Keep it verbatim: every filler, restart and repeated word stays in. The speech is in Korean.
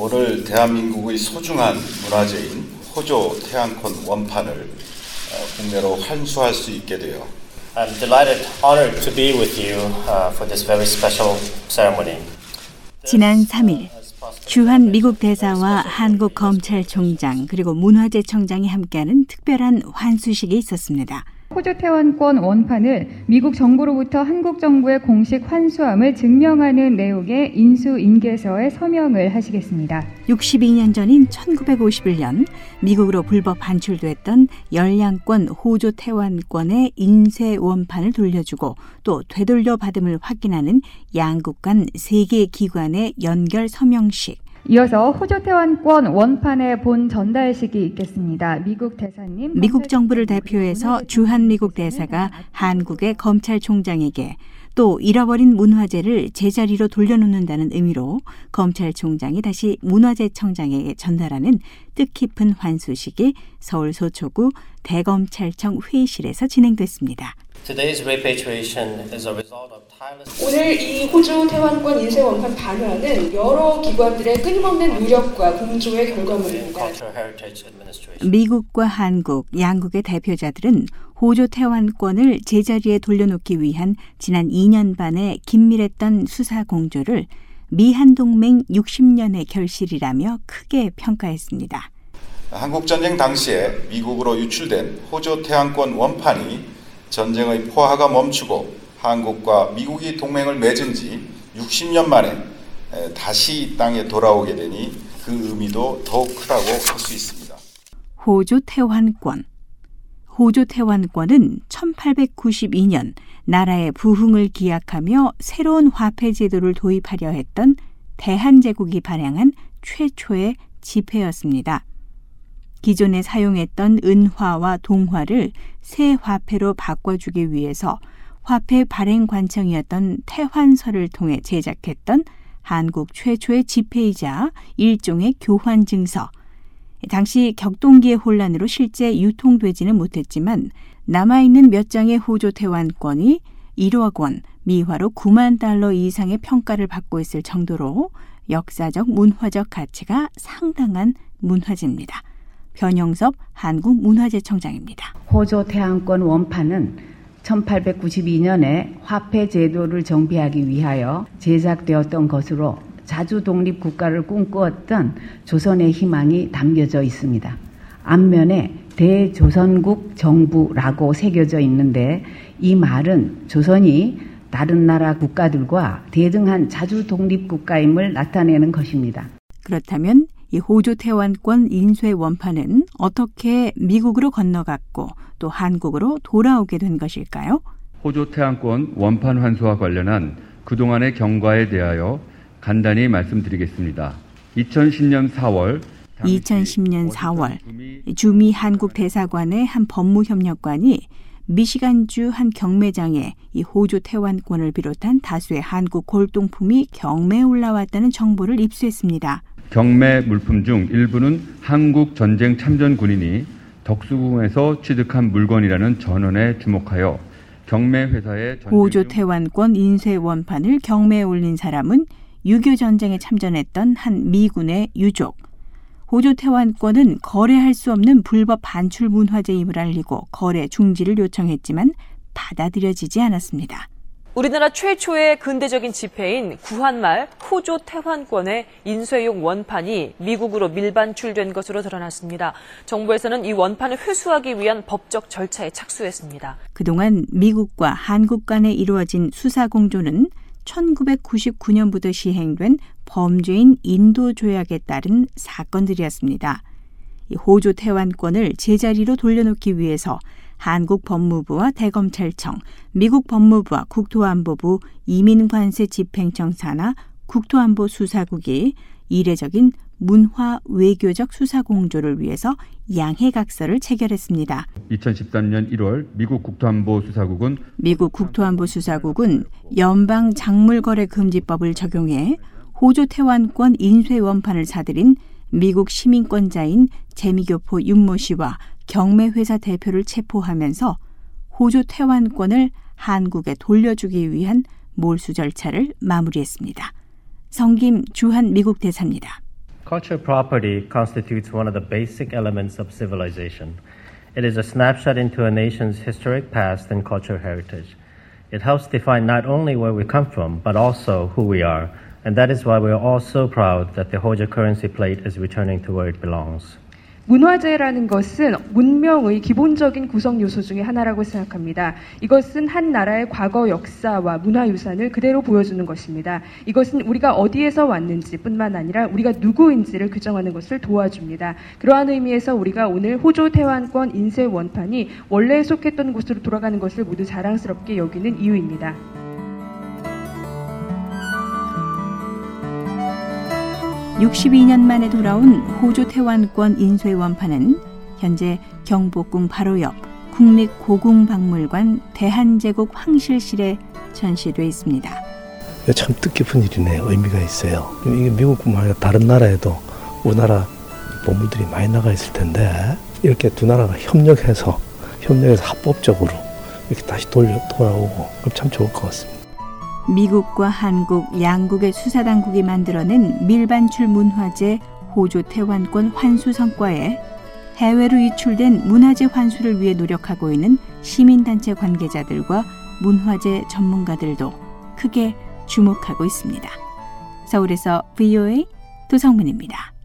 오늘 대한민국의 소중한 문화재인 호조 태안권 원판을 국내로 환수할 수 있게 되어 I'm delighted, honored to be with you uh, for this very special ceremony. 지난 삼 일 주한 미국 대사와 한국 검찰총장 그리고 문화재청장이 함께하는 특별한 환수식이 있었습니다. 호조 태안권 원판을 미국 정부로부터 한국 정부의 공식 환수함을 증명하는 내용의 인수인계서에 서명을 하시겠습니다. 육십이 년 전인 천구백오십일 년 미국으로 불법 반출됐던 열량권 호조 태안권의 인쇄 원판을 돌려주고 또 되돌려 받음을 확인하는 양국 간 세 개 기관의 연결 서명식. 이어서 호조 태안권 원판의 본 전달식이 있겠습니다. 미국 대사님. 미국 정부를 대표해서 주한 미국 대사가 한국의 검찰총장에게 또 잃어버린 문화재를 제자리로 돌려놓는다는 의미로 검찰총장이 다시 문화재청장에게 전달하는 뜻깊은 환수식이 서울 서초구 대검찰청 회의실에서 진행됐습니다. Today's repatriation is a result of tireless... 오늘 이 호주 태안권 인쇄 원판 반환은 여러 기관들의 끊임없는 노력과 공조의 결과물입니다. 미국과 한국, 양국의 대표자들은 호주 태안권을 제자리에 돌려놓기 위한 지난 이 년 반의 긴밀했던 수사 공조를 미한동맹 육십 년의 결실이라며 크게 평가했습니다. 한국전쟁 당시에 미국으로 유출된 호주 태안권 원판이 전쟁의 포화가 멈추고 한국과 미국이 동맹을 맺은 지 육십 년 만에 다시 이 땅에 돌아오게 되니 그 의미도 더욱 크다고 할 수 있습니다. 호주 태안권. 호주 태안권은 천팔백구십이 년 나라의 부흥을 기약하며 새로운 화폐 제도를 도입하려 했던 대한제국이 발행한 최초의 지폐였습니다. 기존에 사용했던 은화와 동화를 새 화폐로 바꿔주기 위해서 화폐 발행 관청이었던 태환서를 통해 제작했던 한국 최초의 지폐이자 일종의 교환 증서. 당시 격동기의 혼란으로 실제 유통되지는 못했지만 남아있는 몇 장의 호주 태안권이 일억 원, 미화로 구만 달러 이상의 평가를 받고 있을 정도로 역사적 문화적 가치가 상당한 문화재입니다. 변영섭 한국문화재청장입니다. 호조 태안권 원판은 천팔백구십이 년에 화폐 제도를 정비하기 위하여 제작되었던 것으로 자주 독립 국가를 꿈꾸었던 조선의 희망이 담겨져 있습니다. 앞면에 대조선국 정부라고 새겨져 있는데 이 말은 조선이 다른 나라 국가들과 대등한 자주 독립 국가임을 나타내는 것입니다. 그렇다면 이 호주 태안권 인쇄 원판은 어떻게 미국으로 건너갔고 또 한국으로 돌아오게 된 것일까요? 호주 태안권 원판 환수와 관련한 그동안의 경과에 대하여 간단히 말씀드리겠습니다. 이천십 년 사월 이천십 년 사월 주미 한국 대사관의 한 법무협력관이 미시간주 한 경매장에 이 호주 태안권을 비롯한 다수의 한국 골동품이 경매에 올라왔다는 정보를 입수했습니다. 경매 물품 중 일부는 한국 전쟁 참전 군인이 덕수궁에서 취득한 물건이라는 전언에 주목하여 경매 회사의 호주 태안권 인쇄 원판을 경매에 올린 사람은 육이오 전쟁에 참전했던 한 미군의 유족. 호주 태안권은 거래할 수 없는 불법 반출 문화재임을 알리고 거래 중지를 요청했지만 받아들여지지 않았습니다. 우리나라 최초의 근대적인 지폐인 구한말 호주 태안권의 인쇄용 원판이 미국으로 밀반출된 것으로 드러났습니다. 정부에서는 이 원판을 회수하기 위한 법적 절차에 착수했습니다. 그동안 미국과 한국 간에 이루어진 수사 공조는 천구백구십구 년부터 시행된 범죄인 인도 조약에 따른 사건들이었습니다. 이 호주 태안권을 제자리로 돌려놓기 위해서 한국 법무부와 대검찰청, 미국 법무부와 국토안보부, 이민관세 집행청 산하 국토안보 수사국이 이례적인 문화 외교적 수사 공조를 위해서 양해각서를 체결했습니다. 이천십삼 년 일월 미국 국토안보 수사국은 미국 국토안보 수사국은 연방 작물거래 금지법을 적용해 호주 태안권 인쇄 원판을 사들인 미국 시민권자인 재미교포 윤모 씨와 경매회사 대표를 체포하면서 호주 태안권을 한국에 돌려주기 위한 몰수 절차를 마무리했습니다. 성김 주한 미국 대사입니다. Cultural property constitutes one of the basic elements of civilization. It is a snapshot into a nation's historic past and cultural heritage. It helps define not only where we come from, but also who we are. And that is why we are all so proud that the Hojo currency plate is returning to where it belongs. 문화재라는 것은 문명의 기본적인 구성 요소 중에 하나라고 생각합니다. 이것은 한 나라의 과거 역사와 문화유산을 그대로 보여주는 것입니다. 이것은 우리가 어디에서 왔는지 뿐만 아니라 우리가 누구인지를 규정하는 것을 도와줍니다. 그러한 의미에서 우리가 오늘 호조 태환권 인쇄 원판이 원래 속했던 곳으로 돌아가는 것을 모두 자랑스럽게 여기는 이유입니다. 육십이 년 만에 돌아온 호조 태환권 인쇄 원판은 현재 경복궁 바로 옆 국립고궁박물관 대한제국 황실실에 전시돼 있습니다. 참 뜻깊은 일이네요. 의미가 있어요. 이게 미국뿐만 아니라 다른 나라에도 우리나라 보물들이 많이 나가 있을 텐데 이렇게 두 나라가 협력해서 협력해서 합법적으로 이렇게 다시 돌려 돌아오고 그럼 참 좋을 것 같습니다. 미국과 한국 양국의 수사당국이 만들어낸 밀반출 문화재 호조 태환권 환수 성과에 해외로 유출된 문화재 환수를 위해 노력하고 있는 시민단체 관계자들과 문화재 전문가들도 크게 주목하고 있습니다. 서울에서 브이오에이 도성문입니다.